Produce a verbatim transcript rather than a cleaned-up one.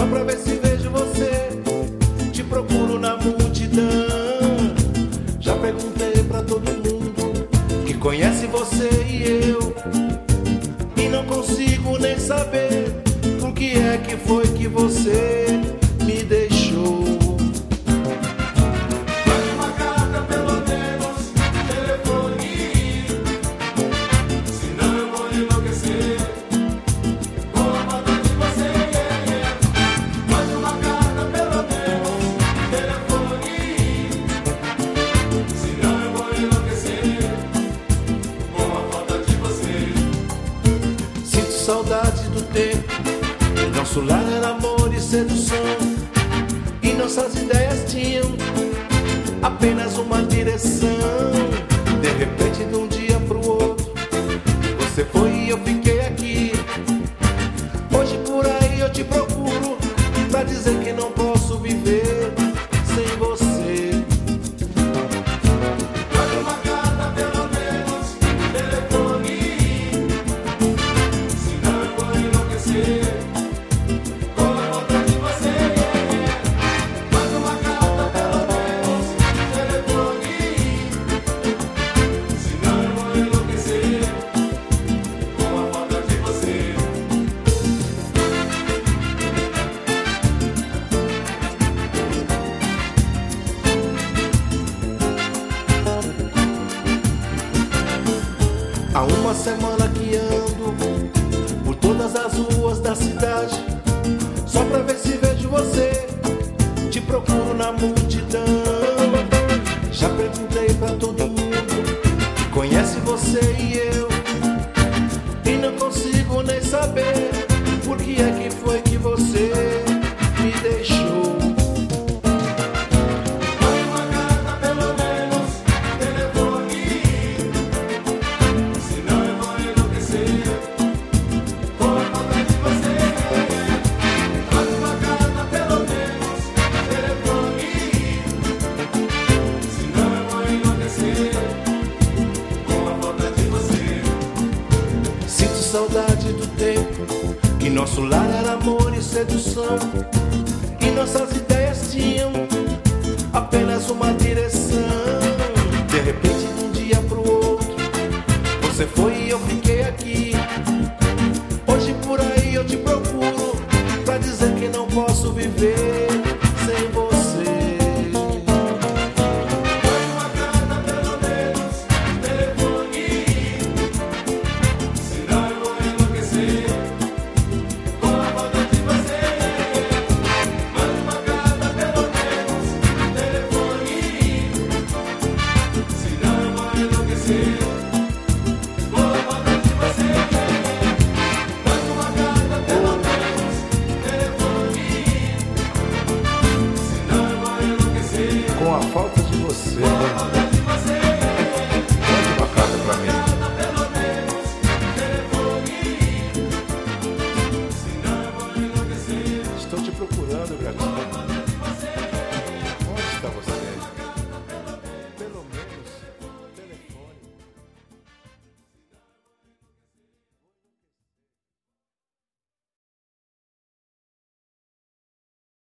só pra ver se vejo você. Te procuro na multidão. Já perguntei pra todo mundo que conhece você e eu, e não consigo nem saber por que é que foi que você me deixou. Mande uma carta, pelo menos, telefone, senão eu vou enlouquecer com a falta de você. Mande uma carta, pelo menos, telefone, senão eu vou enlouquecer com a falta de você. Sinto saudade do tempo, nosso lar era amor e sedução, e nossas ideias tinham apenas uma direção. De repente, de um dia pro outro, você foi e eu fiquei aqui. Hoje por aí eu te procuro pra dizer que não posso viver sem você. Mande uma carta, pelo menos, telefone, senão eu vou enlouquecer com a falta de você. Mande uma carta, pelo menos, telefone, senão eu vou enlouquecer com a falta de você. Há uma semana que ando por todas as ruas da cidade, só pra ver se vejo você. Te procuro na multidão. Já perguntei pra todo mundo que conhece você e eu, e não consigo nem saber por que é que foi que você me deixou. Mande uma carta, pelo menos, telefone, senão eu vou enlouquecer com a falta de você. Mande uma carta, pelo menos, telefone, senão eu vou enlouquecer com a falta de você. Sinto saudade do tempo que nosso lar era amor e sedução, e nossas ideias tinham apenas uma direção.